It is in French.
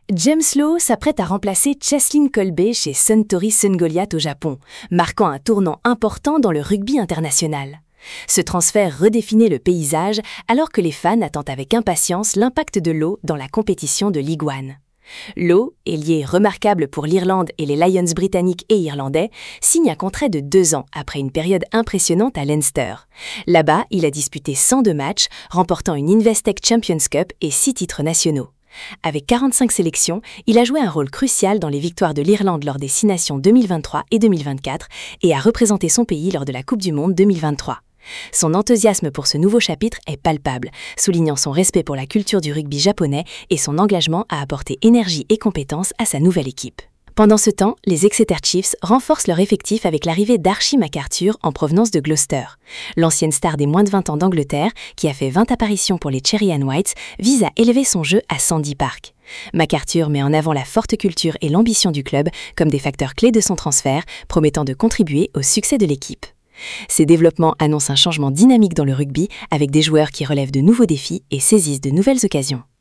James Lowe s'apprête à remplacer Cheslin Kolbe chez Suntory Sungoliath au Japon, marquant un tournant important dans le rugby international. Ce transfert redéfinit le paysage alors que les fans attendent avec impatience l'impact de Lowe dans la compétition de Ligue 1. Lowe, ailier remarquable pour l'Irlande et les Lions britanniques et irlandais, signe un contrat de 2 ans après une période impressionnante à Leinster. Là-bas, il a disputé 102 matchs, remportant une Investec Champions Cup et 6 titres nationaux. Avec 45 sélections, il a joué un rôle crucial dans les victoires de l'Irlande lors des 6 Nations 2023 et 2024 et a représenté son pays lors de la Coupe du Monde 2023. Son enthousiasme pour ce nouveau chapitre est palpable, soulignant son respect pour la culture du rugby japonais et son engagement à apporter énergie et compétences à sa nouvelle équipe. Pendant ce temps, les Exeter Chiefs renforcent leur effectif avec l'arrivée d'Archie MacArthur en provenance de Gloucester. L'ancienne star des moins de 20 ans d'Angleterre, qui a fait 20 apparitions pour les Cherry and Whites, vise à élever son jeu à Sandy Park. MacArthur met en avant la forte culture et l'ambition du club comme des facteurs clés de son transfert, promettant de contribuer au succès de l'équipe. Ces développements annoncent un changement dynamique dans le rugby avec des joueurs qui relèvent de nouveaux défis et saisissent de nouvelles occasions.